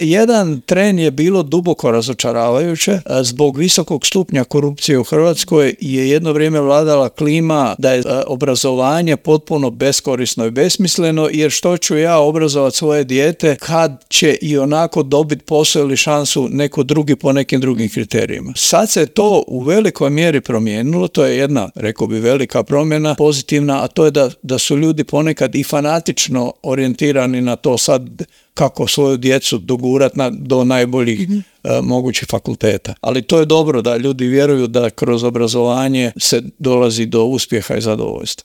Jedan tren je bilo duboko razočaravajuće. Zbog visokog stupnja korupcije u Hrvatskoj je jedno vrijeme vladala klima da je obrazovanje potpuno beskorisno i besmisleno, jer što ću ja obrazovati svoje dijete kad će i onako dobiti posao ili šansu neko drugi po nekim drugim kriterijima. Sad se to u velikoj mjeri promijenilo, to je jedna, rekao bi, velika promjena, pozitivna, a to je da su ljudi ponekad i fanatično orijentirani na to sad kako svoju djecu dogurati do najboljih mogućih fakulteta. Ali to je dobro da ljudi vjeruju da kroz obrazovanje se dolazi do uspjeha i zadovoljstva.